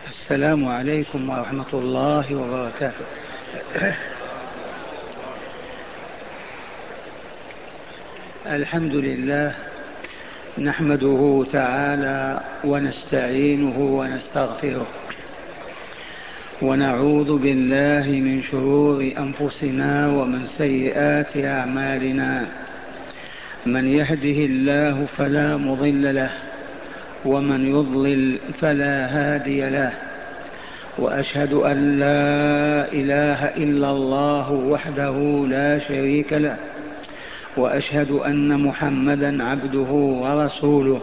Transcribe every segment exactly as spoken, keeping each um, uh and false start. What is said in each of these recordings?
السلام عليكم ورحمة الله وبركاته. الحمد لله، نحمده تعالى ونستعينه ونستغفره، ونعوذ بالله من شرور أنفسنا ومن سيئات أعمالنا. من يهده الله فلا مضل له، ومن يضلل فلا هادي له. وأشهد أن لا إله إلا الله وحده لا شريك له، وأشهد أن محمدا عبده ورسوله،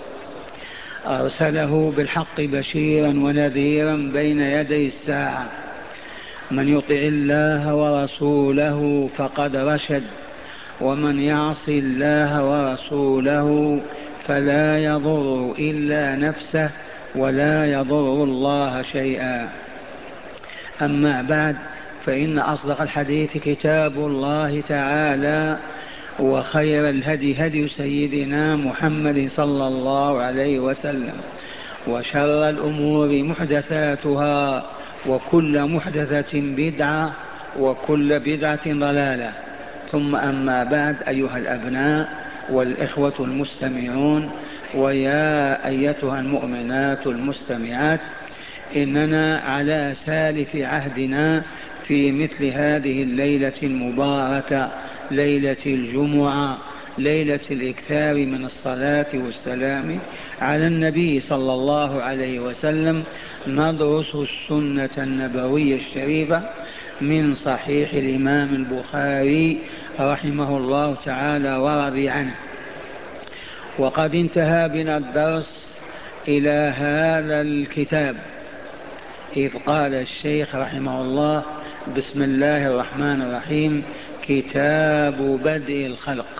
أرسله بالحق بشيرا ونذيرا بين يدي الساعة. من يطع الله ورسوله فقد رشد، ومن يعص الله ورسوله فلا يضر إلا نفسه ولا يضر الله شيئا. أما بعد، فإن أصدق الحديث كتاب الله تعالى، وخير الهدي هدي سيدنا محمد صلى الله عليه وسلم، وشر الأمور محدثاتها، وكل محدثة بدعة، وكل بدعة ضلالة. ثم أما بعد، أيها الأبناء والإخوة المستمعون، ويا أيتها المؤمنات المستمعات، إننا على سالف عهدنا في مثل هذه الليلة المباركة، ليلة الجمعة، ليلة الإكثار من الصلاة والسلام على النبي صلى الله عليه وسلم، ندرس السنة النبوية الشريفة من صحيح الإمام البخاري رحمه الله تعالى ورضي عنه. وقد انتهى بنا الدرس إلى هذا الكتاب، إذ قال الشيخ رحمه الله: بسم الله الرحمن الرحيم، كتاب بدء الخلق.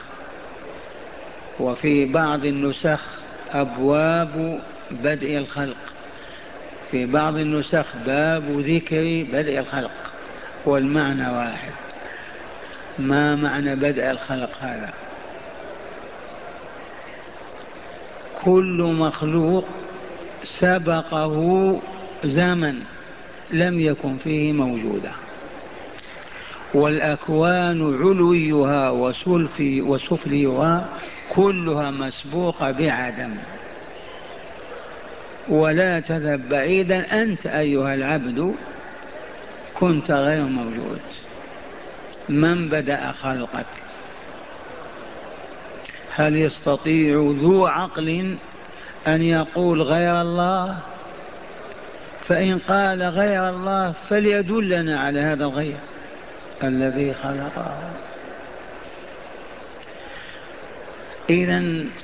وفي بعض النسخ أبواب بدء الخلق، في بعض النسخ باب ذكر بدء الخلق، والمعنى واحد. ما معنى بدء الخلق هذا؟ كل مخلوق سبقه زمن لم يكن فيه موجودا، والأكوان علويها وسفليها كلها مسبوقة بعدم. ولا تذهب بعيدا، أنت أيها العبد كنت غير موجود. من بدأ خلقك؟ هل يستطيع ذو عقل أن يقول غير الله؟ فإن قال غير الله فليدلنا على هذا الغير الذي خلقه. إذن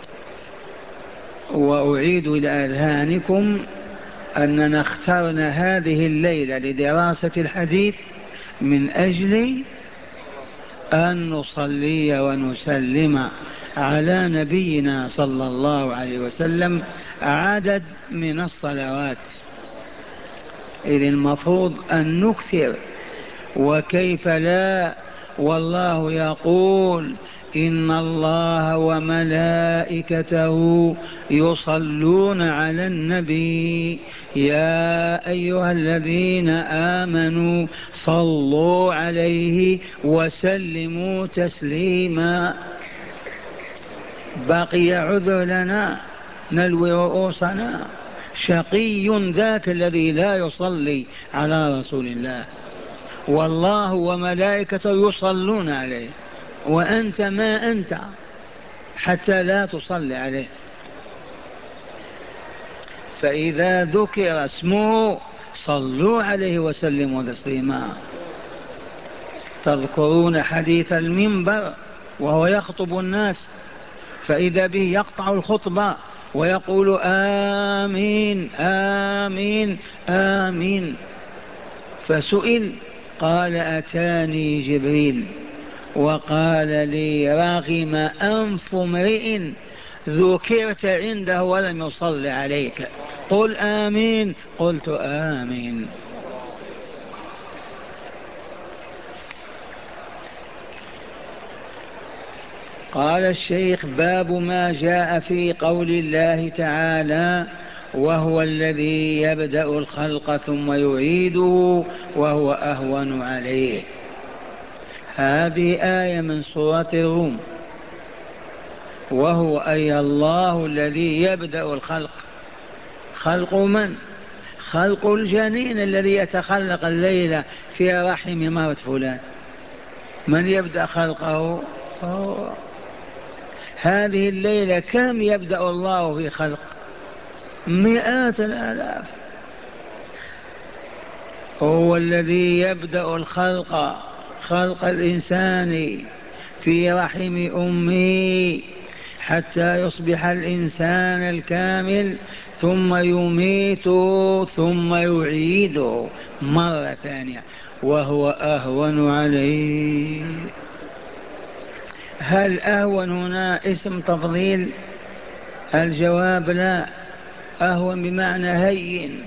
وأعيد إلى أذهانكم أننا اخترنا هذه الليلة لدراسة الحديث من أجل أن نصلي ونسلم على نبينا صلى الله عليه وسلم عدد من الصلوات. إذن المفروض أن نكثر، وكيف لا؟ والله يقول: إن الله وملائكته يصلون على النبي يا أيها الذين آمنوا صلوا عليه وسلموا تسليما. بقي عذر لنا نلوي رؤوسنا. شقي ذاك الذي لا يصلي على رسول الله. والله وملائكته يصلون عليه، وأنت ما أنت حتى لا تصلي عليه. فإذا ذكر اسمه صلوا عليه وسلموا تسليما. تذكرون حديث المنبر وهو يخطب الناس، فإذا به يقطع الخطبة ويقول آمين آمين آمين. فسئل قال: أتاني جبريل وقال لي: رغم أنف امرئ ذكرت عنده ولم يصل عليك، قل آمين. قلت آمين. قال الشيخ: باب ما جاء في قول الله تعالى: وهو الذي يبدأ الخلق ثم يعيده وهو أهون عليه. هذه آية من سورة الروم. وهو أي الله الذي يبدأ الخلق. خلق من؟ خلق الجنين الذي يتخلق الليلة في رحم مرة فلان. من يبدأ خلقه؟ أوه. هذه الليلة كم يبدأ الله في خلق؟ مئات الآلاف. هو الذي يبدأ الخلق، خلق الإنسان في رحم أمه حتى يصبح الإنسان الكامل، ثم يميته ثم يعيده مرة ثانية وهو أهون عليه. هل أهون هنا اسم تفضيل؟ الجواب لا، أهون بمعنى هين.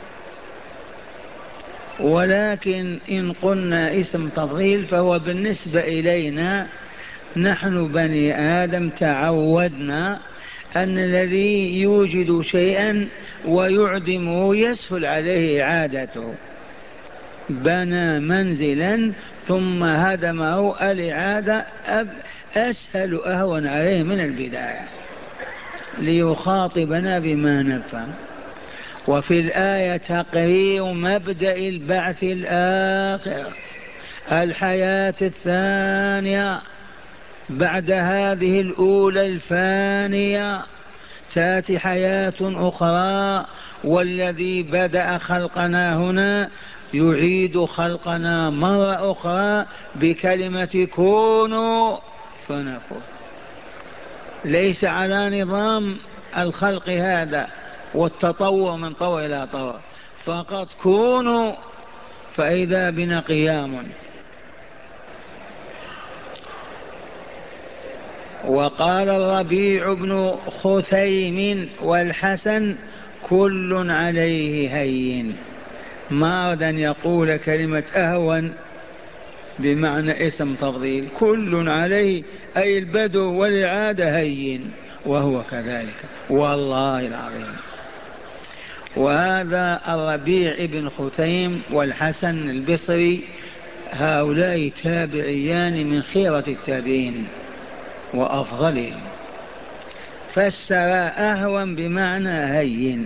ولكن إن قلنا اسم تفضيل فهو بالنسبة إلينا نحن بني آدم تعودنا أن الذي يوجد شيئا ويعدمه يسهل عليه إعادته. بنى منزلا ثم هدمه، الإعادة أسهل أهون عليه من البداية، ليخاطبنا بما نفهم. وفي الآية تقرير مبدأ البعث الآخر، الحياة الثانية بعد هذه الأولى الفانية تأتي حياة أخرى. والذي بدأ خلقنا هنا يعيد خلقنا مرة أخرى بكلمة كونوا فنكون. ليس على نظام الخلق هذا والتطور من طور إلى طور، فقط كونوا فإذا بنا قيام. وقال الربيع بن خثيم والحسن كل عليه هين. ما أراد أن يقول كلمة أهون بمعنى اسم تفضيل، كل عليه أي البدء والإعادة هين، وهو كذلك والله العظيم. وهذا الربيع بن خثيم والحسن البصري هؤلاء تابعيان من خيرة التابعين وأفضلهم. فسر أهون بمعنى هين،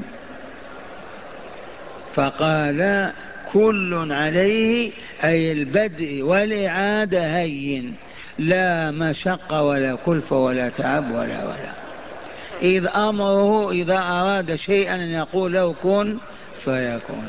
فقال كل عليه أي البدء والإعادة هين، لا مشقة ولا كلفة ولا تعب ولا ولا. إذ أمره إذا أراد شيئا أن يقول له كن فيكون.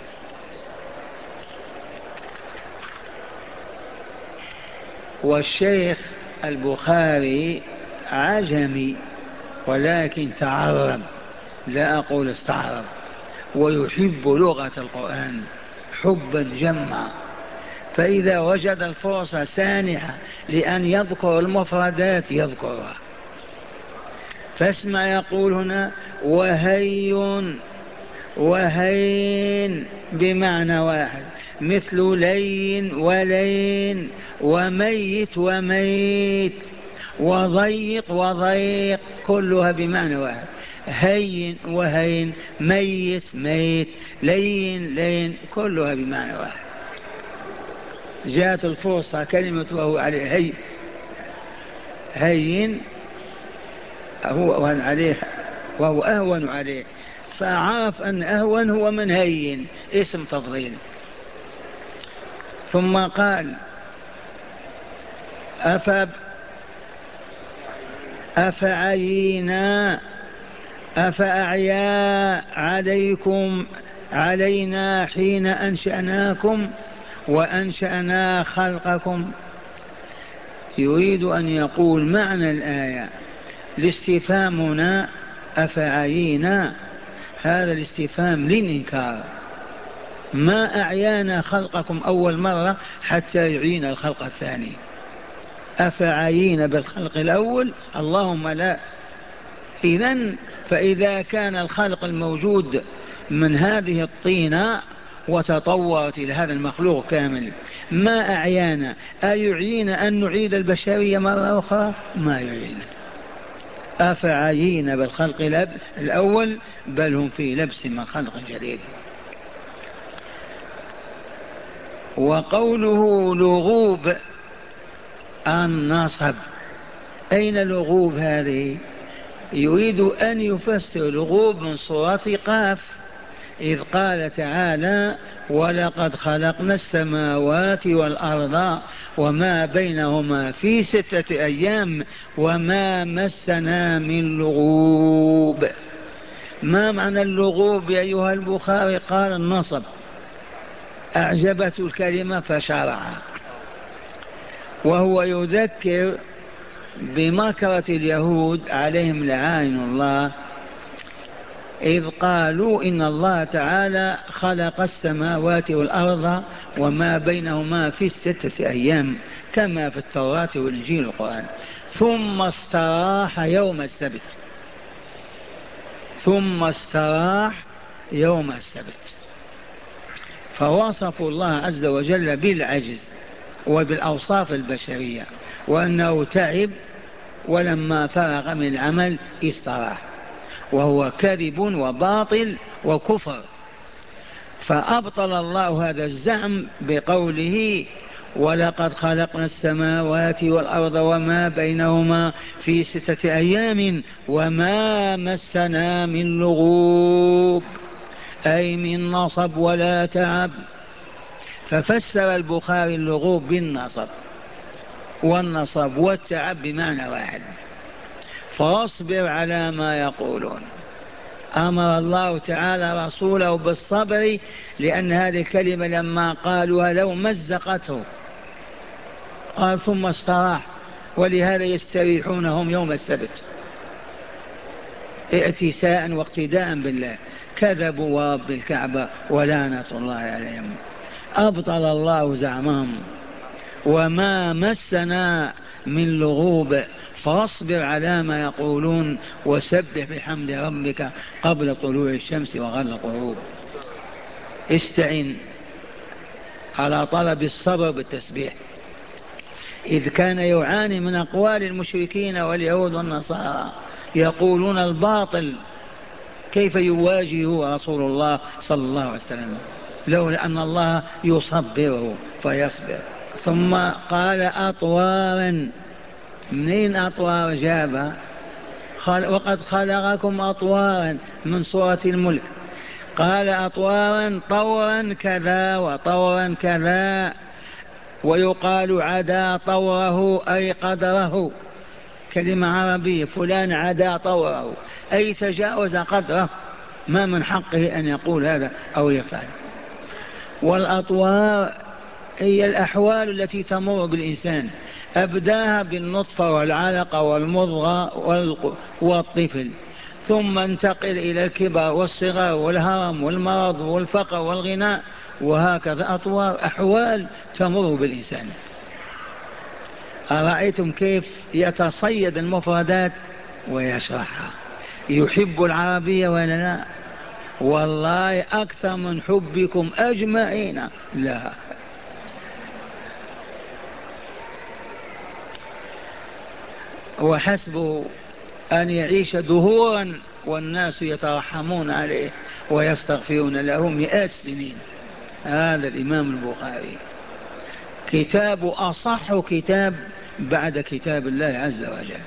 والشيخ البخاري عجمي ولكن تعرب، لا أقول استعرب، ويحب لغة القرآن حبا جما، فإذا وجد الفرصة سانحة لأن يذكر المفردات يذكرها. فاسمع يقول هنا وهي وهين بمعنى واحد، مثل لين ولين وميت وميت وضيق وضيق، كلها بمعنى واحد. هين وهين، ميت ميت، لين لين، كلها بمعنى واحد. جاءت الفرصة كلمة وهو عليه هين هين هو أهون عليه وهو أهون عليه، فعرف أن أهون هو من هين اسم تفضيل. ثم قال أفب أفعينا أفأعيا عليكم علينا حين أنشأناكم وأنشأنا خلقكم. يريد أن يقول معنى الآية الاستفهام هنا أفعينا، هذا الاستفهام للإنكار. ما أعيانا خلقكم أول مرة حتى يعين الخلق الثاني. أفعينا بالخلق الأول؟ اللهم لا. إذن فإذا كان الخلق الموجود من هذه الطينة وتطورت إلى هذا المخلوق كامل، ما أعيانا أيعين أن نعيد البشرية مرة أخرى؟ ما يعين. أفعيين بالخلق الأول بل هم في لبس من خلق جديد. وقوله لغوب النصب، أين لغوب هذه؟ يريد أن يفسر لغوب من سورة قاف، إذ قال تعالى ولقد خلقنا السماوات والأرض وما بينهما في ستة أيام وما مسنا من لغوب. ما معنى اللغوب يا أيها البخاري؟ قال النصب، أعجبته الكلمة فشرعها، وهو يذكر بمكرة اليهود عليهم لعائن الله، إذ قالوا إن الله تعالى خلق السماوات والأرض وما بينهما في ستة أيام كما في التوراة والإنجيل والقرآن، ثم استراح يوم السبت، ثم استراح يوم السبت. فوصفوا الله عز وجل بالعجز وبالأوصاف البشرية، وأنه تعب ولما فرغ من العمل استراح، وهو كذب وباطل وكفر. فأبطل الله هذا الزعم بقوله ولقد خلقنا السماوات والأرض وما بينهما في ستة أيام وما مسنا من لغوب، أي من نصب ولا تعب. ففسر البخاري اللغوب بالنصب، والنصب والتعب بمعنى واحد. فاصبر على ما يقولون. أمر الله تعالى رسوله بالصبر، لأن هذه الكلمة لما قالوها لو مزقته، قال ثم استراح، ولهذا يستريحونهم يوم السبت اعتساء واقتداء بالله. كذبوا ورب الكعبة ولعنة الله عليهم. أبطل الله زعمهم. وما مسنا من لغوب، فاصبر على ما يقولون وسبح بحمد ربك قبل طلوع الشمس وغرب الغروب. استعن على طلب الصبر بالتسبيح، إذ كان يعاني من أقوال المشركين واليهود والنصارى يقولون الباطل، كيف يواجه رسول الله صلى الله عليه وسلم لولا أن الله يصبره فيصبر. ثم قال أطوارا، منين أطوار جابها؟ وقد خلقكم أطوارا من سورة الملك. قال أطوارا طورا كذا وطورا كذا، ويقال عدا طوره أي قدره، كلمة عربية، فلان عدا طوره أي تجاوز قدره، ما من حقه أن يقول هذا أو يفعل. والأطوار هي الأحوال التي تمر بالإنسان، أبداها بالنطفة والعلقة والمضغة والطفل، ثم انتقل إلى الكبر والصغر والهرم والمرض والفقر والغناء، وهكذا أطوار أحوال تمر بالإنسان. أرأيتم كيف يتصيد المفردات ويشرحها؟ يحب العربية ولا لا؟ والله أكثر من حبكم أجمعين لها. وحسبه أن يعيش دهورا والناس يترحمون عليه ويستغفرون له مئات السنين. هذا الإمام البخاري كتاب أصح كتاب بعد كتاب الله عز وجل،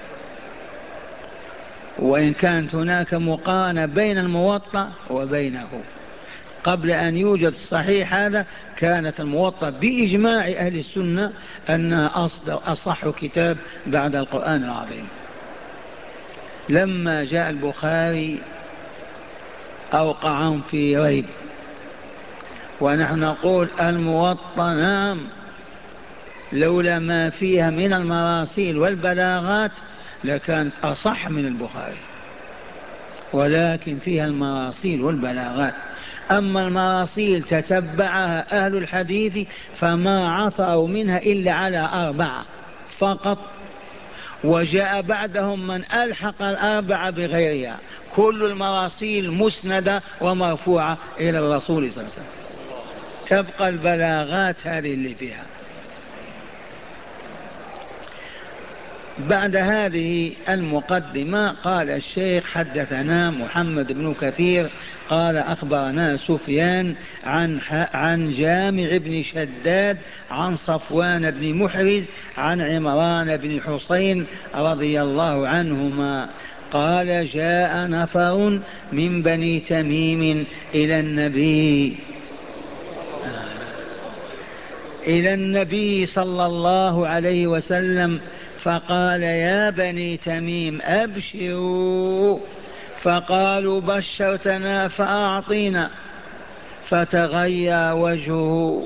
وإن كانت هناك مقارنة بين الموطأ وبينه. قبل أن يوجد الصحيح هذا كانت الموطأ بإجماع أهل السنة أنها أصح كتاب بعد القرآن العظيم. لما جاء البخاري أوقعهم في ريب، ونحن نقول الموطأ نعم، لولا ما فيها من المراسيل والبلاغات لكانت أصح من البخاري، ولكن فيها المراسيل والبلاغات. أما المراسيل تتبعها أهل الحديث فما عثروا منها إلا على أربعة فقط، وجاء بعدهم من ألحق الأربعة بغيرها، كل المراسيل مسندة ومرفوعة إلى الرسول صلى الله عليه وسلم. تبقى البلاغات هذه اللي فيها. بعد هذه المقدمة قال الشيخ: حدثنا محمد بن كثير قال أخبرنا سفيان عن, عن جامع بن شداد عن صفوان بن محرز عن عمران بن حسين رضي الله عنهما قال: جاء نفر من بني تميم إلى النبي إلى النبي صلى الله عليه وسلم فقال: يا بني تميم أبشروا. فقالوا: بشرتنا فأعطينا. فتغير وجهه.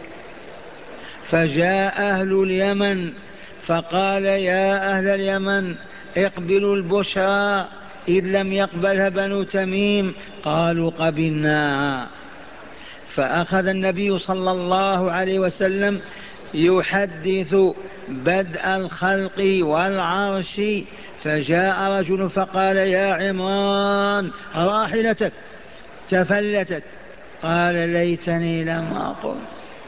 فجاء أهل اليمن فقال: يا أهل اليمن اقبلوا البشرى، إذ لم يقبلها بنو تميم. قالوا: قبلناها. فأخذ النبي صلى الله عليه وسلم يحدث بدء الخلق والعرش، فجاء رجل فقال: يا عمران راحلتك تفلتت. قال: ليتني لم أقل.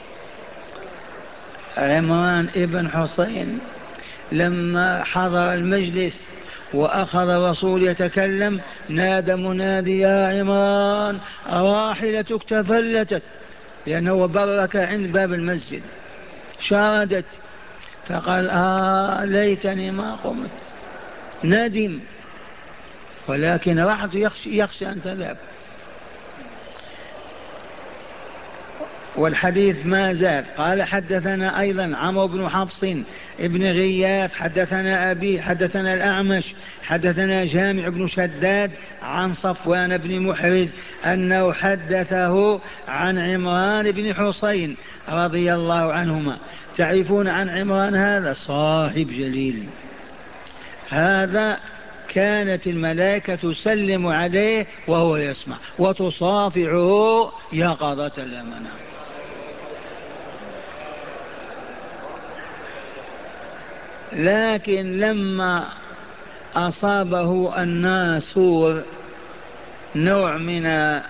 عمران ابن حسين لما حضر المجلس وأخذ الرسول يتكلم نادى منادي: يا عمران راحلتك تفلتت، لأنه برك عند باب المسجد شاردت. فقال: آه ليتني ما قمت. ندم، ولكن راحت يخشى, يخشى أن تذهب. والحديث ما زال. قال: حدثنا أيضا عمرو بن حفص ابن غياث حدثنا أبي حدثنا الأعمش حدثنا جامع بن شداد عن صفوان بن محرز أنه حدثه عن عمران بن حسين رضي الله عنهما. تعرفون عن عمران هذا صاحب جليل، هذا كانت الملائكة تسلم عليه وهو يسمع وتصافعه يقظة المنام. لكن لما أصابه الناسور، نوع من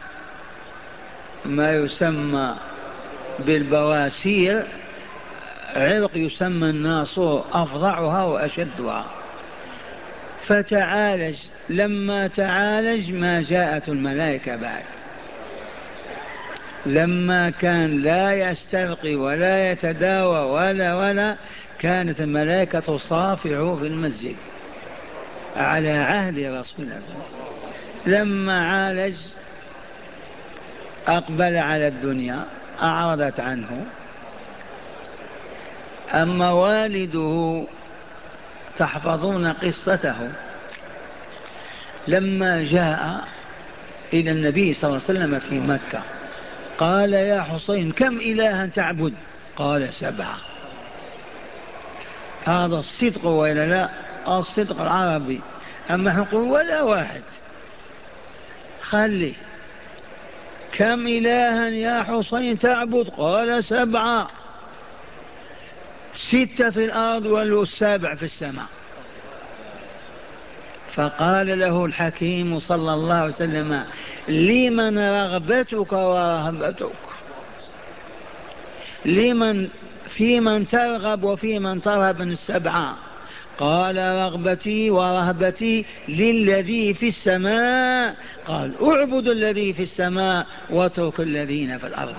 ما يسمى بالبواسير، عرق يسمى الناصور، أفظعها وأشدها، فتعالج. لما تعالج ما جاءت الملائكة بعد، لما كان لا يستلقي ولا يتداوى ولا ولا كانت الملائكة تصافعه في المسجد على عهد رسول الله. لما عالج أقبل على الدنيا، أعرضت عنه. أما والده تحفظون قصته، لما جاء إلى النبي صلى الله عليه وسلم في مكة قال: يا حسين كم إلها تعبد؟ قال: سبعة. هذا الصدق وإلا لا؟ الصدق العربي. أما نقول ولا واحد، خلي. كم إلها يا حسين تعبد؟ قال: سبعة، ستة في الأرض والسابع في السماء. فقال له الحكيم صلى الله عليه وسلم: لمن رغبتك ورهبتك؟ لمن في من ترغب وفي من ترهب من السبعة؟ قال: رغبتي ورهبتي للذي في السماء. قال: اعبد الذي في السماء واترك الذين في الأرض.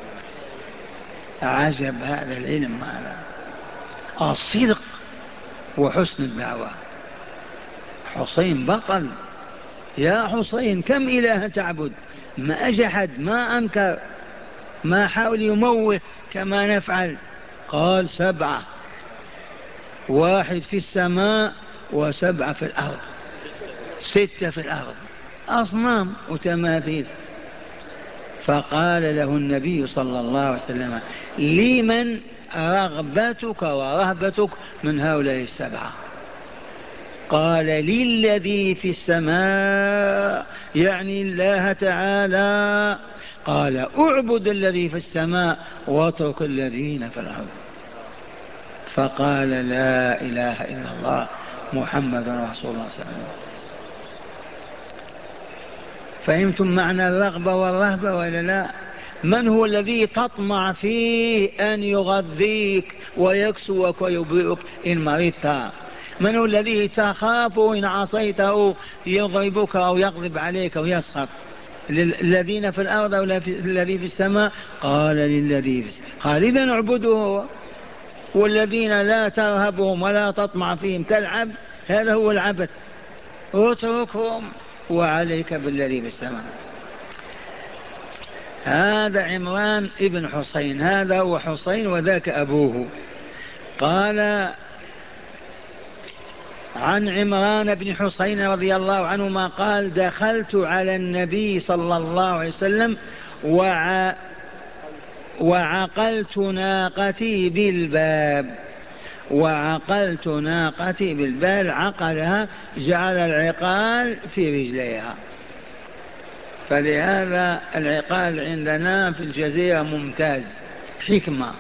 عجب هذا العلم، هذا الصدق وحسن الدعوة. حسين بطل. يا حسين كم إله تعبد؟ ما أجحد، ما أنكر، ما حاول يموه كما نفعل. قال: سبعة، واحد في السماء وسبعة في الأرض، ستة في الأرض، أصنام وتماثيل. فقال له النبي صلى الله عليه وسلم: لمن رغبتك ورهبتك من هؤلاء السبعة؟ قال: للذي في السماء، يعني الله تعالى. قال: اعبد الذي في السماء واترك الذين في الأرض. فقال: لا إله إلا الله محمد رسول الله صلى الله عليه وسلم. فهمتم معنى الرغبة والرهبة ولا لا؟ من هو الذي تطمع فيه أن يغذيك ويكسوك ويبرئك إن مرضت؟ من هو الذي تخاف إن عصيته يضربك أو يغضب عليك أو يسخط؟ الذين في الأرض أو الذي في السماء؟ قال للذي في السماء. قال إذن اعبده هو. والذين لا ترهبهم ولا تطمع فيهم تلعب، هذا هو العبث. اتركهم وعليك بالذي في السماء. هذا عمران ابن حسين، هذا هو حسين وذاك أبوه. قال عن عمران بن حسين رضي الله عنهما قال دخلت على النبي صلى الله عليه وسلم وع وعقلت ناقتي بالباب. وعقلت ناقتي بالباب، عقلها جعل العقال في رجليها. فلهذا العقال عندنا في الجزيرة ممتاز، حكمة.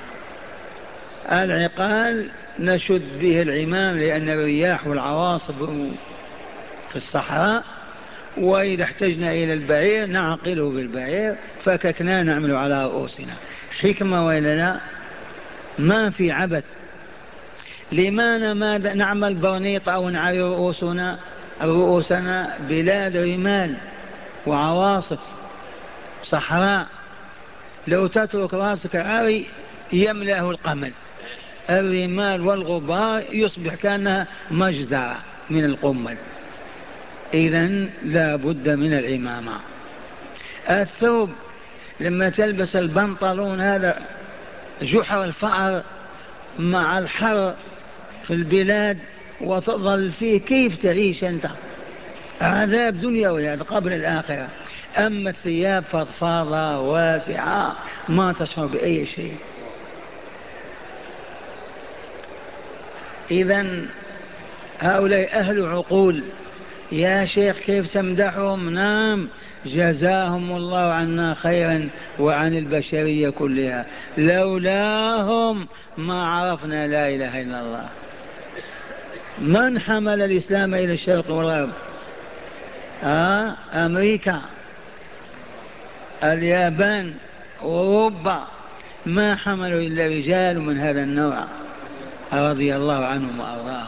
العقال نشد به العمام لأن الرياح والعواصف في الصحراء، وإذا احتجنا إلى البعير نعقله بالبعير، فككنا نعمل على رؤوسنا. حكمة وإلا لا؟ ما في عبث. لماذا ماذا نعمل برنيط أو نعري رؤوسنا؟ رؤوسنا بلاد رمال وعواصف صحراء، لو تترك راسك عاري يملأه القمل، الرمال والغبار يصبح كأنها مجزرة من القمل. إذن لا بد من العمامة. الثوب لما تلبس البنطلون هذا جحر الفأر مع الحر في البلاد وتظل فيه، كيف تعيش أنت؟ عذاب دنيوي هذا قبل الآخرة. أما الثياب فضفاضة واسعة ما تشعر بأي شيء. إذن هؤلاء أهل عقول. يا شيخ كيف تمدحهم؟ نعم، جزاهم الله عنا خيرا وعن البشرية كلها، لولاهم ما عرفنا لا إله إلا الله. من حمل الإسلام إلى الشرق والغرب؟ آه أمريكا، اليابان، أوروبا، ما حملوا إلا رجال من هذا النوع رضي الله عنهم وأرضاهم.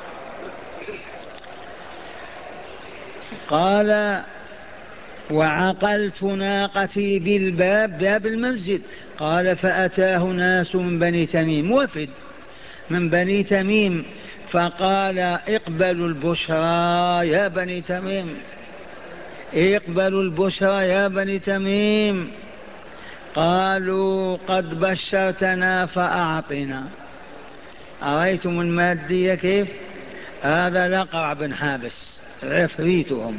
قال وعقلت ناقتي بالباب، باب المسجد. قال فأتاه ناس من بني تميم، وفد من بني تميم، فقال اقبلوا البشرى يا بني تميم، اقبلوا البشرى يا بني تميم. قالوا قد بشرتنا فأعطنا. أرأيتم المادية كيف؟ هذا لقع بن حابس عفريتهم.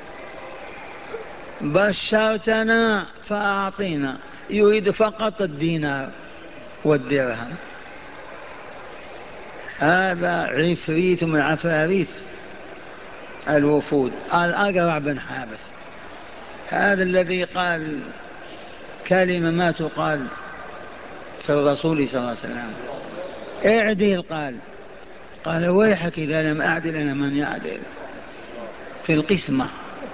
بشرتنا فأعطينا، يريد فقط الدينار والدرهم. هذا عفريت من عفاريت الوفود، الأقرع بن حابس. هذا الذي قال كلمة ما تقال في الرسول صلى الله عليه وسلم، اعدل. قال قال ويحك إذا لم أعدل أنا من يعدل في القسمة.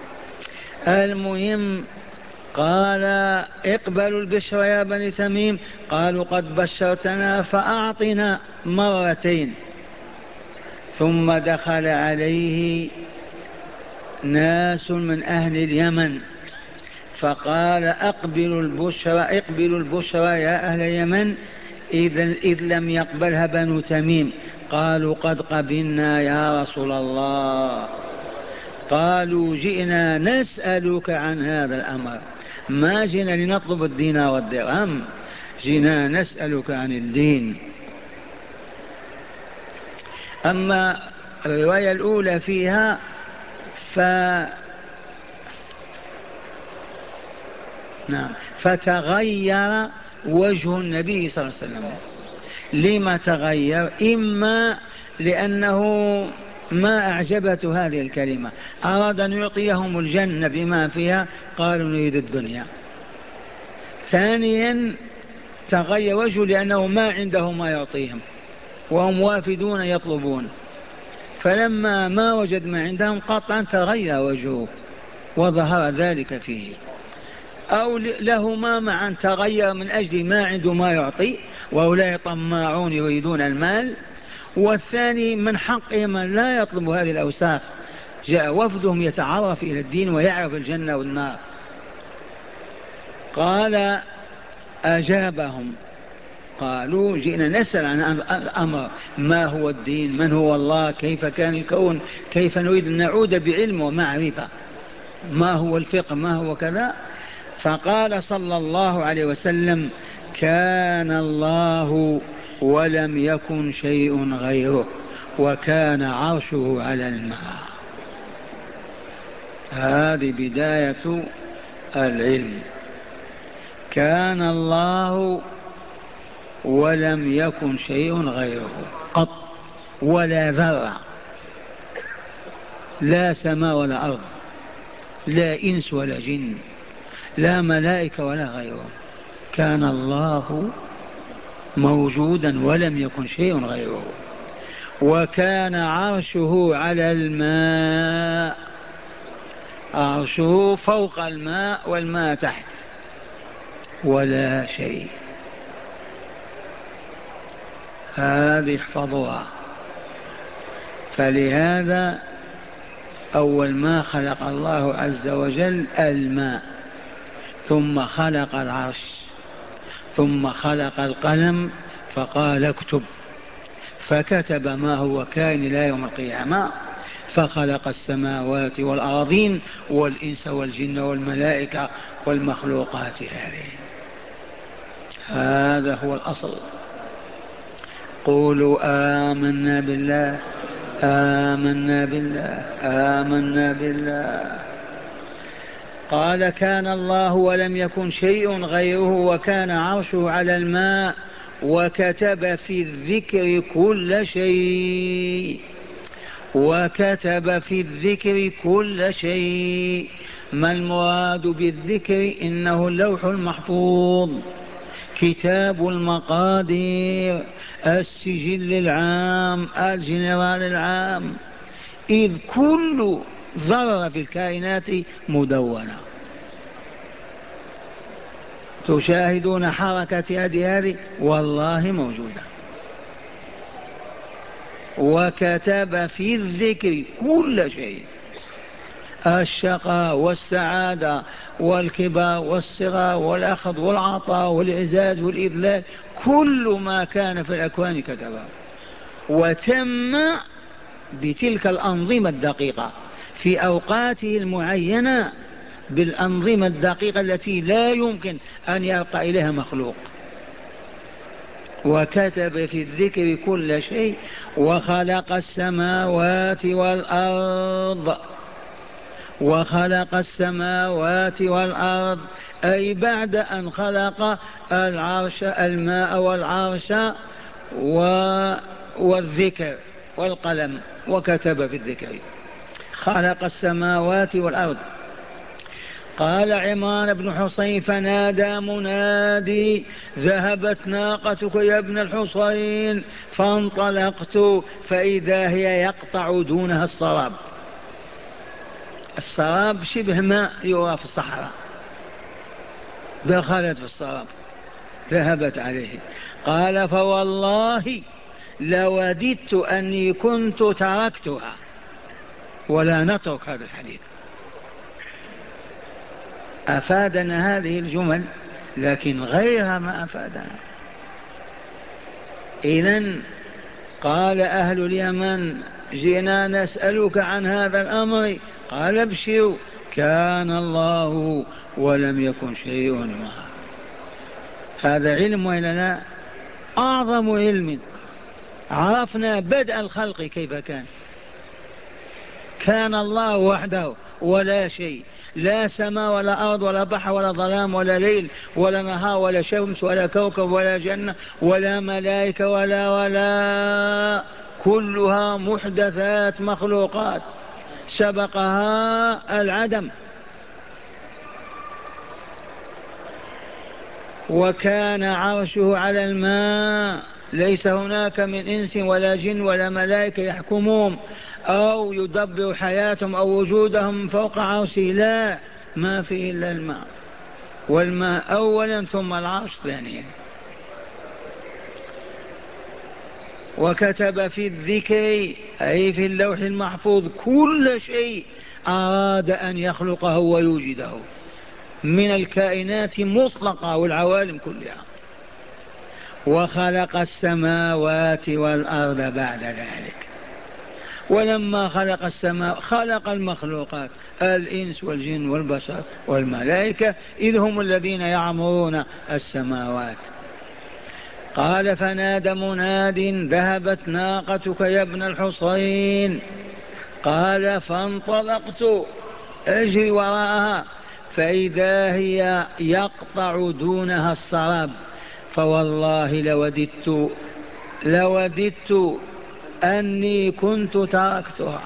المهم قال اقبلوا البشر يا بني تميم. قالوا قد بشرتنا فأعطنا مرتين. ثم دخل عليه ناس من أهل اليمن فقال اقبلوا البشرى، اقبلوا البشرى يا أهل اليمن، إذ لم يقبلها بنو تميم. قالوا قد قبلنا يا رسول الله. قالوا جئنا نسألك عن هذا الأمر، ما جئنا لنطلب الدينار والدرهم، جئنا نسألك عن الدين. أما الرواية الأولى فيها ف... نعم فتغير وجه النبي صلى الله عليه وسلم. لما تغير؟ إما لأنه ما أعجبته هذه الكلمة، أراد أن يعطيهم الجنة بما فيها، قالوا نريد الدنيا. ثانيا تغير وجهه لأنه ما عنده ما يعطيهم وهم وافدون يطلبون، فلما ما وجد ما عندهم قطعا تغير وجهه وظهر ذلك فيه. أو لهما معا، تغير من أجل ما عنده ما يعطي، وأولئك طماعون يريدون المال، والثاني من حقه من لا يطلب هذه الأوساخ، جاء وفدهم يتعرف إلى الدين ويعرف الجنة والنار. قال أجابهم، قالوا جئنا نسأل عن الأمر، ما هو الدين، من هو الله، كيف كان الكون، كيف نريد أن نعود بعلم ومعرفة، ما هو الفقه، ما هو كذا. فقال صلى الله عليه وسلم: كان الله ولم يكن شيء غيره، وكان عرشه على الماء. هذه بداية العلم. كان الله ولم يكن شيء غيره قط، ولا ذرة، لا سماء ولا أرض، لا إنس ولا جن، لا ملائكة ولا غيره. كان الله موجودا ولم يكن شيء غيره، وكان عرشه على الماء، عرشه فوق الماء والماء تحت، ولا شيء. هذه احفظوها. فلهذا أول ما خلق الله عز وجل الماء، ثم خلق العرش، ثم خلق القلم فقال اكتب، فكتب ما هو كائن إلى يوم القيامة، فخلق السماوات والأرضين والإنس والجن والملائكة والمخلوقات هذه. هذا هو الأصل. قولوا آمنا بالله، آمنا بالله، آمنا بالله. قال كان الله ولم يكن شيء غيره، وكان عرشه على الماء، وكتب في الذكر كل شيء، وكتب في الذكر كل شيء. ما المراد بالذكر؟ إنه اللوح المحفوظ، كتاب المقادير، السجل العام، الجنرال العام، إذ كل ذرة في الكائنات مدونة. تشاهدون حركة هذه هذه والله موجودة. وكتب في الذكر كل شيء، الشقاء والسعادة والكبار والصغار والأخذ والعطاء والإعزاز والإذلال، كل ما كان في الأكوان كتبه، وتم بتلك الأنظمة الدقيقة في أوقاته المعينة، بالأنظمة الدقيقة التي لا يمكن أن يرقى إليها مخلوق. وكتب في الذكر كل شيء، وخلق السماوات والأرض، وخلق السماوات والأرض أي بعد أن خلق العرش، الماء والعرش والذكر والقلم، وكتب في الذكر. خلق السماوات والأرض. قال عمران بن حصين: فنادى منادي: ذهبت ناقتك يا ابن الحصين، فانطلقت فإذا هي يقطع دونها السراب. السراب شبه ماء يرى في الصحراء، دخلت في السراب، ذهبت عليه. قال: فوالله لوددت أني كنت تركتها. ولا نترك هذا الحديث. أفادنا هذه الجمل، لكن غيرها ما أفادنا. إذن قال أهل اليمن: جئنا نسألك عن هذا الأمر. قال: ابشروا، كان الله ولم يكن شيء معه. هذا علم وإلا لا؟ أعظم علم. عرفنا بدء الخلق كيف كان. كان الله وحده ولا شيء، لا سماء ولا أرض ولا بحر ولا ظلام ولا ليل ولا نهار ولا شمس ولا كوكب ولا جنة ولا ملائكة ولا ولا كلها محدثات مخلوقات سبقها العدم. وكان عرشه على الماء، ليس هناك من إنس ولا جن ولا ملائكة يحكمون أو يدبر حياتهم أو وجودهم فوق عرشه، لا، ما فيه إلا الماء، والماء أولا ثم العرش ثانيا. وكتب في الذكر أي في اللوح المحفوظ كل شيء أراد أن يخلقه ويوجده من الكائنات مطلقة والعوالم كلها، وخلق السماوات والأرض بعد ذلك. ولما خلق السماء خلق المخلوقات الإنس والجن والبشر والملائكة، إذ هم الذين يعمرون السماوات. قال فنادى مناد ذهبت ناقتك يا ابن الحصين. قال فانطلقت أجري وراءها فإذا هي يقطع دونها السراب، فوالله لوددت لوددت أني كنت تركتها.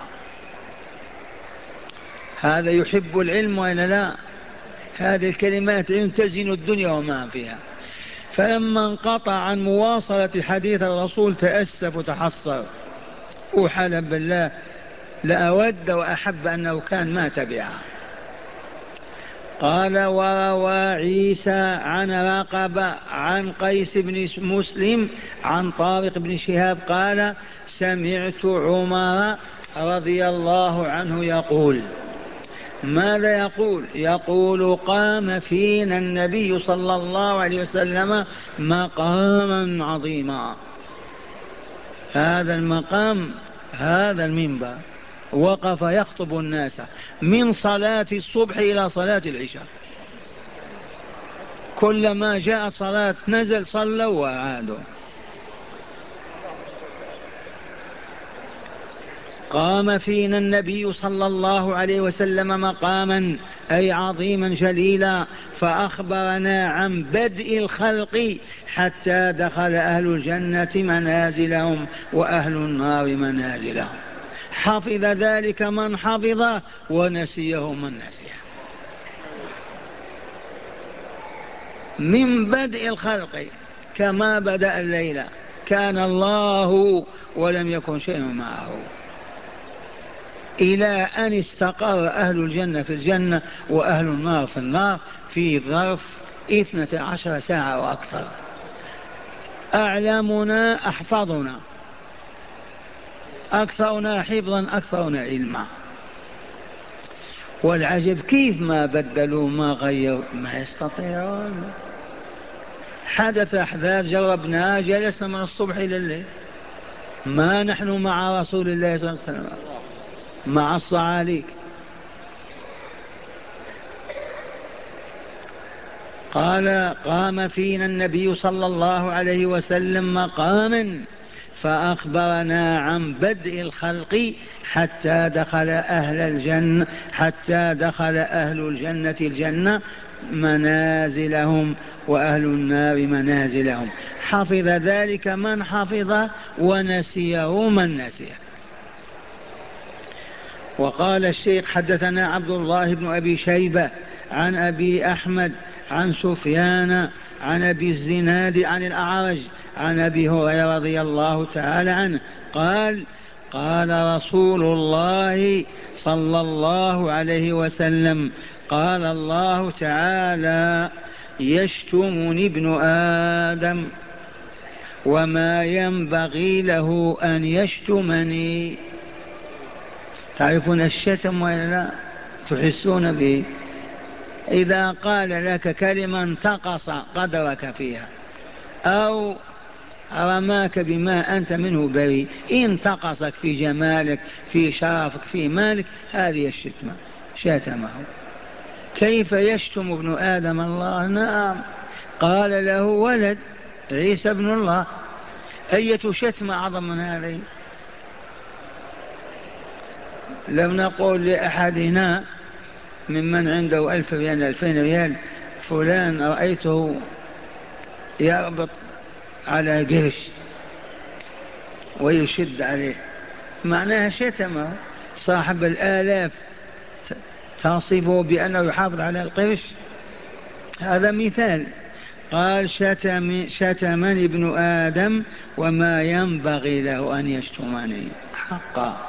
هذا يحب العلم وإلا لا؟ هذه الكلمات تزن الدنيا وما فيها. فلما انقطع عن مواصلة حديث الرسول تأسف وتحصر وحلف بالله لأود وأحب أنه كان ما تبعها. قال وروى عيسى عن رقبة عن قيس بن مسلم عن طارق بن شهاب قال سمعت عمر رضي الله عنه يقول. ماذا يقول؟ يقول قام فينا النبي صلى الله عليه وسلم مقاما عظيما. هذا المقام هذا المنبر وقف يخطب الناس من صلاة الصبح إلى صلاة العشاء، كلما جاء صلاة نزل صلوا وعادوا. قام فينا النبي صلى الله عليه وسلم مقاما أي عظيما جليلا، فأخبرنا عن بدء الخلق حتى دخل أهل الجنة منازلهم وأهل النار منازلهم. حفظ ذلك من حفظه ونسيه من نسيه. من بدء الخلق كما بدأ الليلة كان الله ولم يكن شيء معه، إلى أن استقر أهل الجنة في الجنة وأهل النار في النار في ظرف اثنة عشر ساعة وأكثر. أعلمنا أحفظنا، أكثرنا حفظا أكثرنا علما. والعجب كيف ما بدلوا ما غيروا، ما يستطيعون. حدث أحداث جربناها جلسنا من الصبح إلى الليل، ما نحن مع رسول الله صلى الله عليه وسلم مع الصعاليك. قال قام فينا النبي صلى الله عليه وسلم مقاما فأخبرنا عن بدء الخلق حتى دخل أهل الجنة حتى دخل أهل الجنة الجنة منازلهم وأهل النار منازلهم. حفظ ذلك من حفظ ونسيه من نسيه. وقال الشيخ حدثنا عبد الله بن أبي شيبة عن أبي أحمد عن سفيان عن أبي الزناد عن الأعرج عن أبي هريرة رضي الله تعالى عنه قال قال رسول الله صلى الله عليه وسلم قال الله تعالى يشتمني ابن آدم وما ينبغي له أن يشتمني. تعرفون الشتم ولا لا؟ تحسون به؟ إذا قال لك كلمة انتقص قدرك فيها أو رماك بما أنت منه بريء، انتقصك في جمالك في شرفك في مالك، هذه الشتمة شتمه. كيف يشتم ابن آدم الله؟ نعم، قال له ولد عيسى ابن الله، أية شتمة أعظم من هذه؟ لو نقول لأحدنا ممن عنده ألف ريال ألفين ريال فلان رأيته يربط على قرش ويشد عليه، معناها شتمه. صاحب الآلاف تصفه بأنه يحافظ على القرش، هذا مثال. قال شتم شتمني ابن آدم وما ينبغي له أن يشتمني حقا،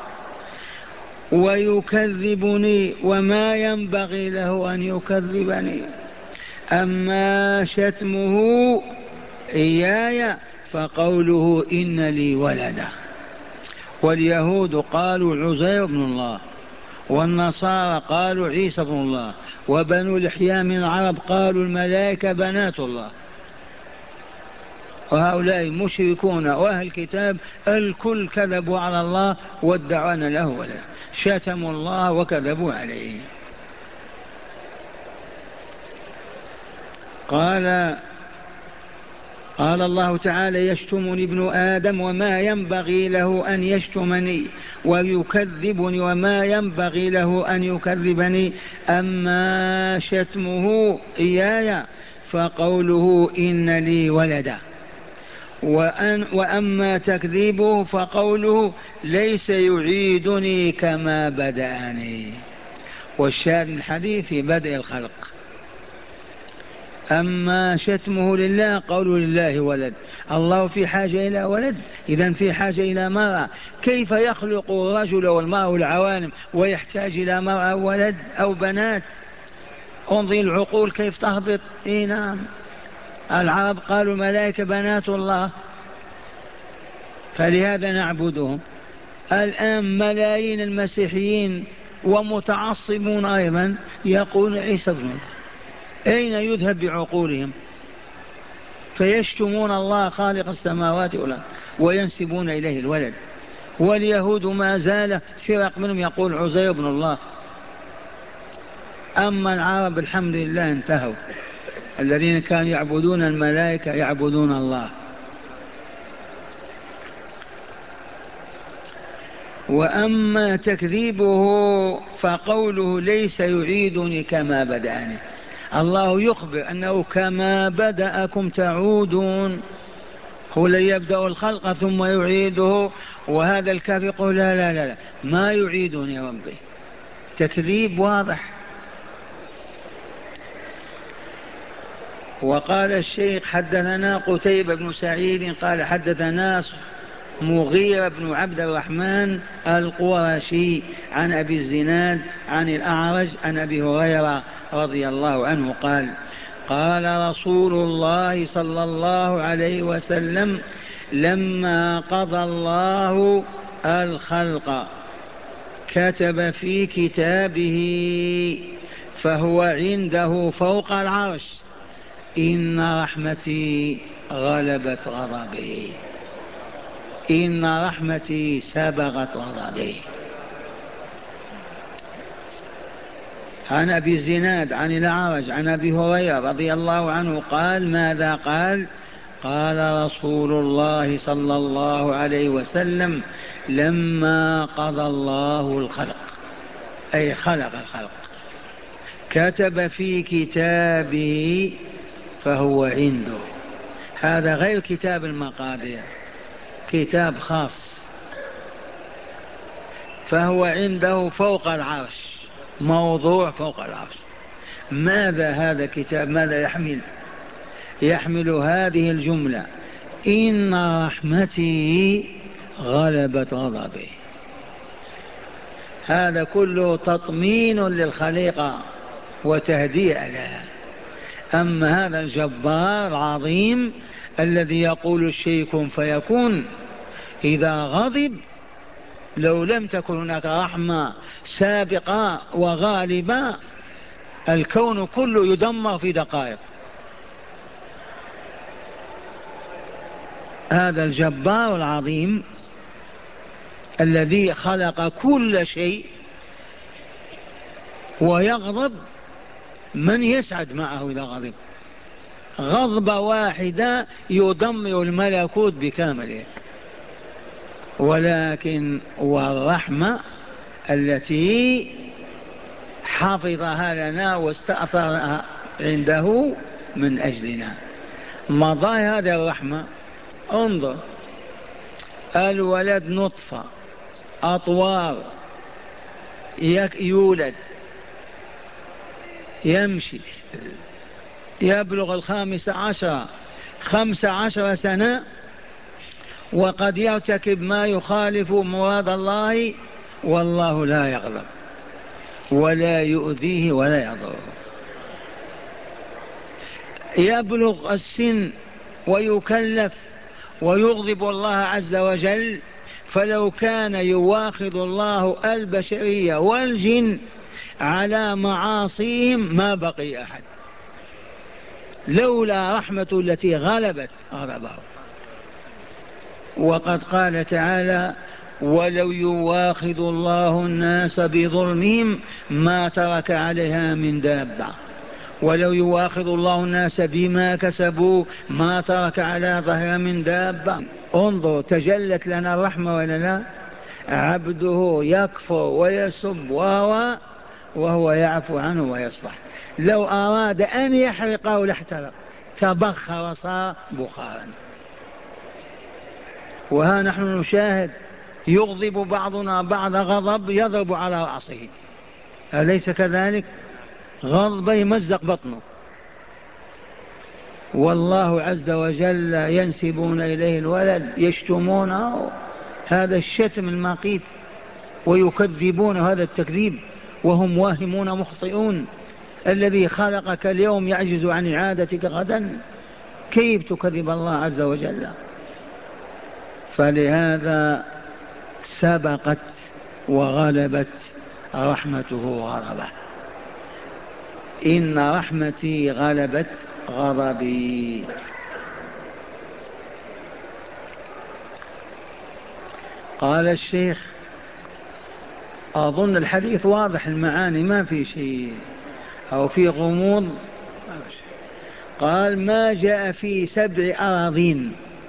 ويكذبني وما ينبغي له أن يكذبني. أما شتمه إياي فقوله إن لي ولدا. واليهود قالوا عزير بن الله، والنصارى قالوا عيسى بن الله، وبنو الإحياء من العرب قالوا الملائكة بنات الله. وهؤلاء مشركون وأهل الكتاب الكل كذبوا على الله وادعوا أن له ولد، شتموا الله وكذبوا عليه. قال قال الله تعالى يشتمني ابن آدم وما ينبغي له أن يشتمني ويكذبني وما ينبغي له أن يكذبني، أما شتمه إياي فقوله إن لي ولدا، وأن وأما تكذيبه فقوله ليس يعيدني كما بدأني. والشاهد من الحديث في بدء الخلق. أما شتمه لله قوله لله ولد. الله في حاجة إلى ولد؟ إذن في حاجة إلى مرأة. كيف يخلق الرجل والمرأة العوالم ويحتاج إلى مرأة ولد أو بنات؟ انظر العقول كيف تهبط. إيه نعم، العرب قالوا الملائكة بنات الله فلهذا نعبدهم. الآن ملايين المسيحيين ومتعصبون أيضا يقول عيسى بن الله. أين يذهب بعقولهم؟ فيشتمون الله خالق السماوات والأرض وينسبون إليه الولد. واليهود ما زال فرق منهم يقول عزير بن الله. أما العرب الحمد لله انتهوا، الذين كانوا يعبدون الملائكة يعبدون الله. وأما تكذيبه فقوله ليس يعيدني كما بدأني. الله يخبر أنه كما بدأكم تعودون، هو الذي يبدأ الخلق ثم يعيده. وهذا الكافر يقول لا لا لا, لا ما يعيدني يا ربي. تكذيب واضح. وقال الشيخ حدثنا قتيبة بن سعيد قال حدثنا مغيرة بن عبد الرحمن القرشي عن أبي الزناد عن الأعرج عن أبي هريرة رضي الله عنه قال قال رسول الله صلى الله عليه وسلم لما قضى الله الخلق كتب في كتابه فهو عنده فوق العرش إن رحمتي غلبت غضبي، إن رحمتي سبغت غضبي. عن أبي الزناد عن الأعرج عن أبي هريرة رضي الله عنه قال ماذا قال؟ قال رسول الله صلى الله عليه وسلم لما قضى الله الخلق أي خلق الخلق كتب في كتابه فهو عنده. هذا غير كتاب المقادير، كتاب خاص. فهو عنده فوق العرش، موضوع فوق العرش. ماذا هذا الكتاب؟ ماذا يحمل؟ يحمل هذه الجملة إن رحمتي غلبت غضبي. هذا كله تطمين للخليقة وتهدئة لها. أما هذا الجبار العظيم الذي يقول الشيء كن فيكون، إذا غضب لو لم تكن هناك رحمة سابقة وغالبة الكون كله يدمر في دقائق. هذا الجبار العظيم الذي خلق كل شيء ويغضب، من يسعد معه إذا غضب؟ غضبة واحدة يدمر الملكوت بكامله. ولكن والرحمة التي حفظها لنا واستأثرها عنده من أجلنا. مضايا هذه الرحمة انظر، الولد نطفة أطوار يولد يمشي يبلغ الخامس عشر خمس عشر سنة وقد يرتكب ما يخالف مراد الله والله لا يغضب ولا يؤذيه ولا يضره. يبلغ السن ويكلف ويغضب الله عز وجل. فلو كان يواخذ الله البشرية والجن على معاصيهم ما بقي أحد، لولا رحمة التي غلبت غضبه. وقد قال تعالى: ولو يواخذ الله الناس بظلمهم ما ترك عليها من دابة. ولو يواخذ الله الناس بما كسبوا ما ترك على ظهرها من دابة. انظر، تجلت لنا الرحمة ولا لا؟ عبده يكفر ويسب وهو وهو يعفو عنه ويصفح. لو أراد أن يحرقه لاحترق، تبخر وصار بخارا. وها نحن نشاهد يغضب بعضنا بعض غضب يضرب على رأسه، أليس كذلك؟ غضب يمزق بطنه. والله عز وجل ينسبون إليه الولد، يشتمونه هذا الشتم المقيت، ويكذبون هذا التكذيب وهم واهمون مخطئون. الذي خلقك اليوم يعجز عن إعادتك غدا، كيف تكذب الله عز وجل؟ فلهذا سبقت وغلبت رحمته غضبه. إن رحمتي غلبت غضبي. قال الشيخ: أظن الحديث واضح المعاني، ما في شيء أو في غموض. قال: ما جاء في سبع أراضين،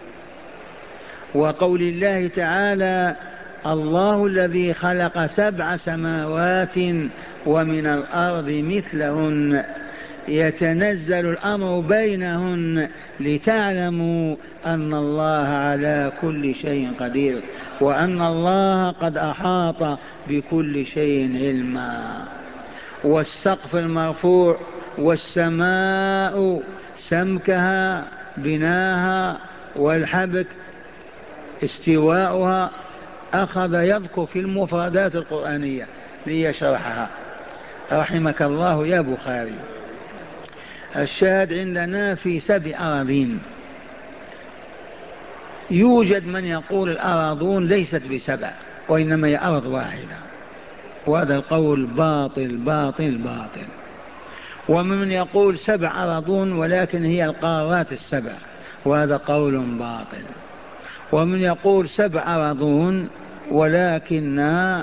وقول الله تعالى: الله الذي خلق سبع سماوات ومن الأرض مثلهن يتنزل الأمر بينهن لتعلموا أن الله على كل شيء قدير وأن الله قد أحاط بكل شيء علما. والسقف المرفوع والسماء سمكها بناها والحبك استواؤها، أخذ يذكر في المفردات القرآنية ليشرحها. رحمك الله يا بخاري. الشاهد عندنا في سبع أراضين. يوجد من يقول الأراضون ليست بسبع وإنما هي أرض واحدة، وهذا القول باطل باطل باطل. ومن يقول سبع أراضون ولكن هي القارات السبع، وهذا قول باطل. ومن يقول سبع أراضون ولكن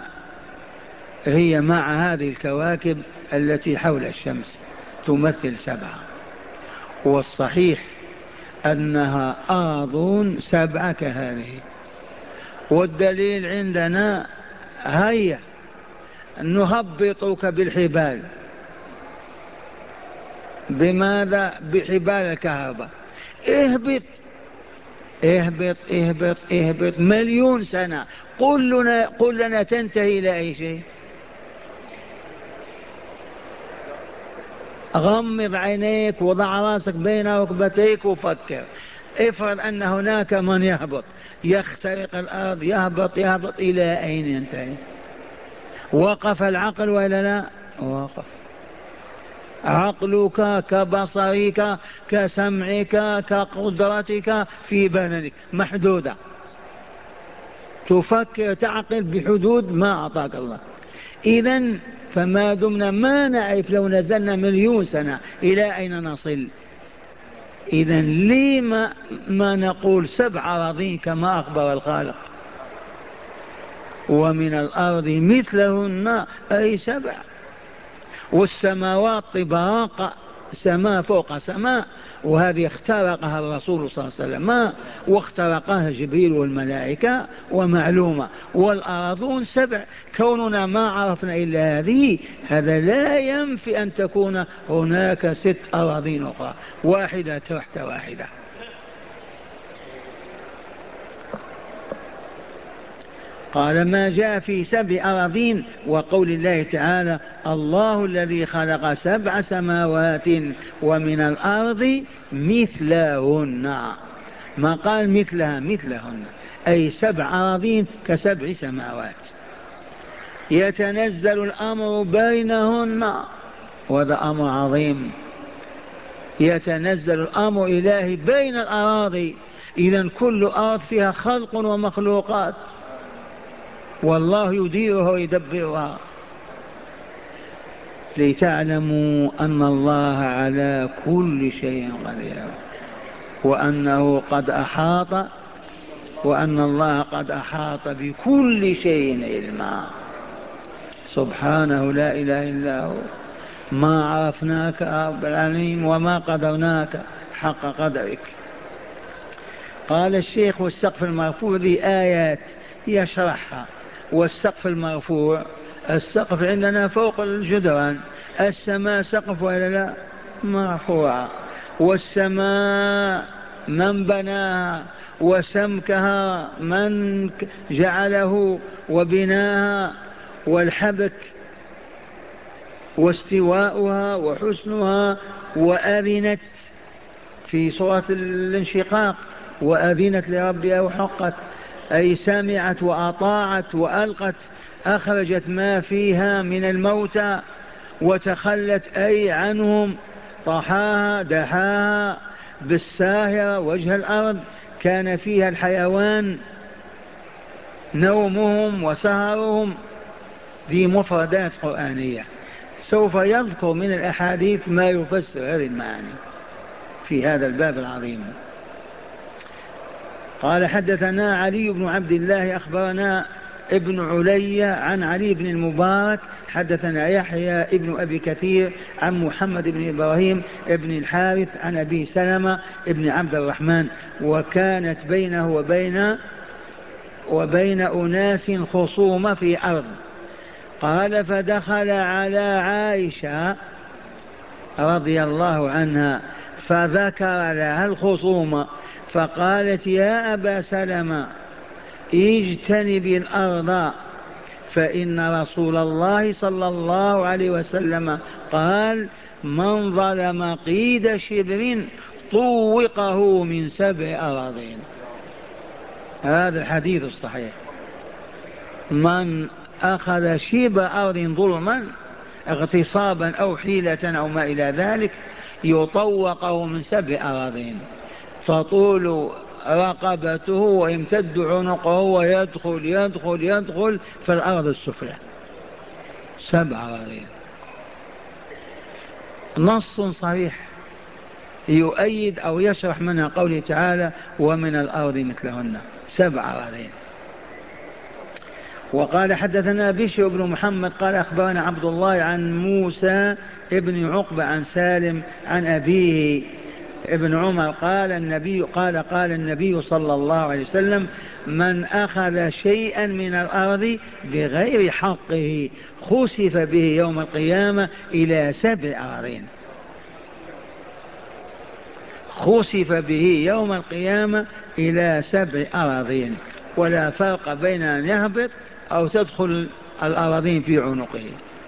هي مع هذه الكواكب التي حول الشمس تمثل سبعة. والصحيح أنها أراضون سبعة كهذه. والدليل عندنا: هيا نهبطك بالحبال. بماذا؟ بحبال الكهرباء. اهبط اهبط اهبط اهبط مليون سنة. قل لنا, قل لنا تنتهي إلى أي شيء؟ غمض عينيك وضع راسك بين ركبتيك وفكر. افرض أن هناك من يهبط، يخترق الأرض، يهبط يهبط إلى أين ينتهي؟ وقف العقل ولا لا؟ وقف. عقلك كبصرك كسمعك كقدرتك في بدنك محدودة، تفكر تعقل بحدود ما أعطاك الله. إذن فما دمنا ما نعرف لو نزلنا مليون سنة إلى أين نصل. إذن لما ما نقول سبع أراضين كما أخبر الخالق؟ ومن الأرض مثلهن أي سبع. والسماوات طباق، سماء فوق سماء، وهذه اخترقها الرسول صلى الله عليه وسلم واخترقها جبريل والملائكة ومعلومة. والأراضون سبع، كوننا ما عرفنا إلا هذه هذا لا ينفي أن تكون هناك ست أراضين أخرى، واحدة تحت واحدة. قال: ما جاء في سبع أراضين، وقول الله تعالى: الله الذي خلق سبع سماوات ومن الأرض مثلهن. ما قال مثلها، مثلهن أي سبع أراضين كسبع سماوات. يتنزل الأمر بينهن، وهذا أمر عظيم. يتنزل الأمر إلهي بين الأراضي إذن كل أرض فيها خلق ومخلوقات، والله يديرها ويدبرها. لتعلموا أن الله على كل شيء قدير، وأنه قد أحاط وأن الله قد أحاط بكل شيء علما. سبحانه لا إله إلا هو. ما عرفناك رب العالمين وما قدرناك حق قدرك. قال الشيخ: والسقف المرفوع ذي آيات يشرحها. والسقف المرفوع، السقف عندنا فوق الجدران، السماء سقف ولا لا؟ مرفوعة. والسماء من بناها وسمكها من جعله وبناها، والحبك واستواؤها وحسنها. وأذنت في سورة الانشقاق: وأذنت لربها وحقت، أي سمعت وأطاعت وألقت، أخرجت ما فيها من الموتى وتخلت أي عنهم، طحاها دحاها بالساهرة وجه الأرض، كان فيها الحيوان نومهم وسهرهم. ذي مفردات قرآنية، سوف يذكر من الأحاديث ما يفسر هذه المعاني في هذا الباب العظيم. قال: حدثنا علي بن عبد الله أخبرنا ابن علي عن علي بن المبارك حدثنا يحيى ابن أبي كثير عن محمد بن إبراهيم ابن الحارث عن أبي سلمة ابن عبد الرحمن، وكانت بينه وبين وبين أناس خصومة في أرض. قال: فدخل على عائشة رضي الله عنها فذكر لها الخصومة، فقالت: يا أبا سلمة اجتنب الأرض، فإن رسول الله صلى الله عليه وسلم قال: من ظلم قيد شبر طوقه من سبع أراضين. هذا الحديث الصحيح. من أخذ شبر أرض ظلما اغتصابا أو حيلة أو ما إلى ذلك يطوقه من سبع أراضين، تطول رقبته ويمتد عنقه ويدخل يدخل يدخل في الأرض السفلى. سبع أراضين. نص صريح يؤيد أو يشرح منها قوله تعالى: ومن الأرض مثلهن. سبع أراضين. وقال: حدثنا بشر بن محمد قال: أخبرنا عبد الله عن موسى ابن عقبة عن سالم عن أبيه ابن عمر قال النبي قال قال النبي صلى الله عليه وسلم: من أخذ شيئا من الأرض بغير حقه خسف به يوم القيامة إلى سبع أراضين. خسف به يوم القيامة إلى سبع أراضين، ولا فرق بين أن يهبط أو تدخل الأراضين في عنقه.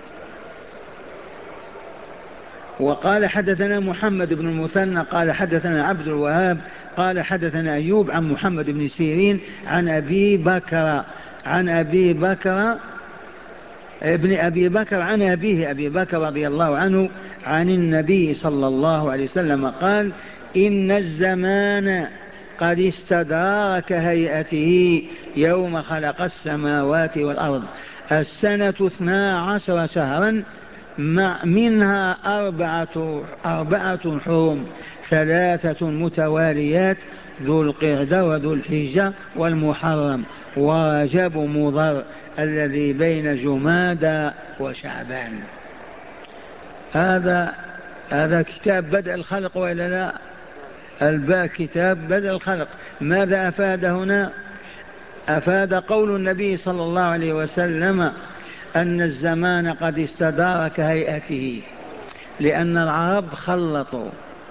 وقال: حدثنا محمد بن المثنى قال: حدثنا عبد الوهاب قال: حدثنا أيوب عن محمد بن سيرين عن أبي بكر عن أبي بكر ابن أبي بكر عن أبيه أبي بكر رضي الله عنه عن النبي صلى الله عليه وسلم قال: إن الزمان قد استدار كهيئته يوم خلق السماوات والأرض، السنة اثنا عشر شهرا منها أربعة, أربعة حرم، ثلاثة متواليات: ذو القعدة وذو الحجة والمحرم ورجب مضر الذي بين جمادى وشعبان. هذا هذا كتاب بدء الخلق وإلا لا؟ الباء كتاب بدء الخلق. ماذا أفاد هنا؟ أفاد قول النبي صلى الله عليه وسلم أن الزمان قد استدار كهيئته، لأن العرب خلطوا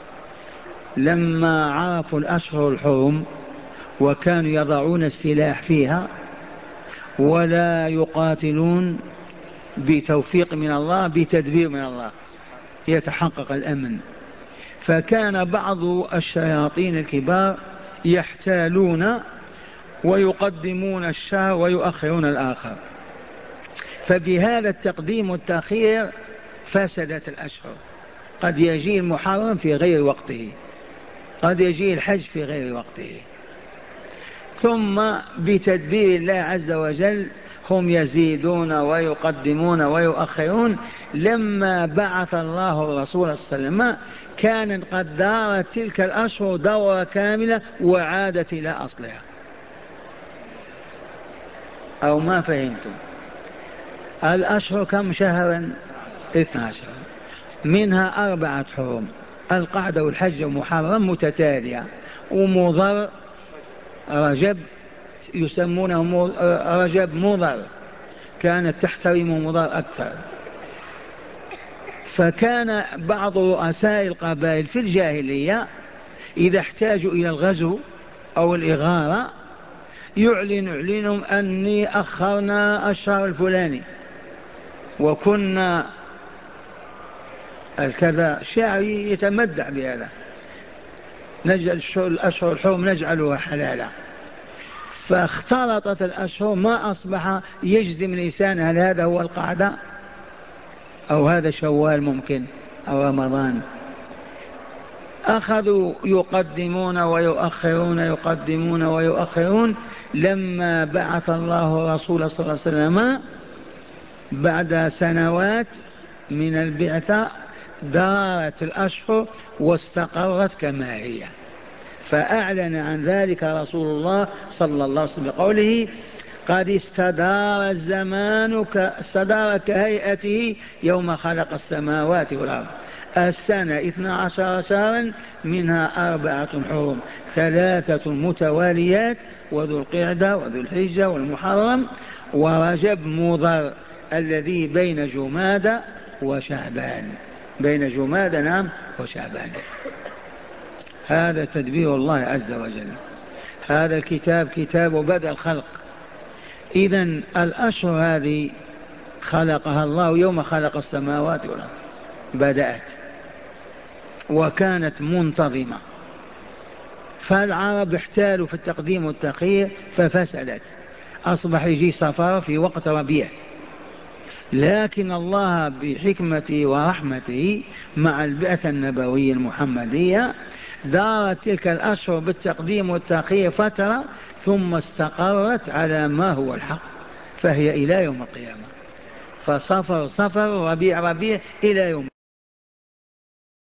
لما عرفوا الأشهر الحرم وكانوا يضعون السلاح فيها ولا يقاتلون بتوفيق من الله بتدبير من الله يتحقق الأمن، فكان بعض الشياطين الكبار يحتالون ويقدمون الشهر ويؤخرون الآخر، فبهذا التقديم والتأخير فسدت الأشهر. قد يجي المحرم في غير وقته، قد يجي الحج في غير وقته، ثم بتدبير الله عز وجل هم يزيدون ويقدمون ويؤخرون. لما بعث الله الرسول صلى الله عليه وسلم كانت قد دارت تلك الأشهر دورة كاملة وعادت إلى أصلها. أو ما فهمتم؟ الأشهر كم شهرا؟ اثنا عشر، منها أربعة حرم، القعدة والحج ومحرم متتالية، ومضر رجب يسمونه رجب مضر، كانت تحترم مضر أكثر. فكان بعض رؤساء القبائل في الجاهلية إذا احتاجوا إلى الغزو أو الإغارة يعلن اعلنهم أني أخرنا الشهر الفلاني وكنا الكذا، شاعر يتمدح بهذا، نجعل الأشهر الحرم نجعلها حلالا. فاختلطت الأشهر، ما أصبح يجزم الإنسان هل هذا هو القعدة أو هذا شوال ممكن أو رمضان. أخذوا يقدمون ويؤخرون يقدمون ويؤخرون. لما بعث الله الرسول صلى الله عليه وسلم بعد سنوات من البعثة دارت الأشهر واستقرت كما هي، فأعلن عن ذلك رسول الله صلى الله عليه وسلم بقوله قد استدار الزمان استدار كهيئته يوم خلق السماوات والأرض. السنة اثنا عشر شهرا منها أربعة حرم، ثلاثة متواليات، وذو القعدة وذو الحجة والمحرم ورجب مضر الذي بين جمادى وشعبان، بين جمادى نعم وشعبان. هذا تدبير الله عز وجل. هذا الكتاب كتاب بدء الخلق. إذن الأشهر هذه خلقها الله يوم خلق السماوات والأرض، بدأت وكانت منتظمة، فالعرب احتالوا في التقديم والتأخير ففسدت، أصبح يجي صفار في وقت ربيع. لكن الله بحكمته ورحمته مع البعثة النبوية المحمدية دارت تلك الأشهر بالتقديم والتأخير فترة ثم استقرت على ما هو الحق، فهي إلى يوم القيامة. فصفر صفر ربيع ربيع إلى يوم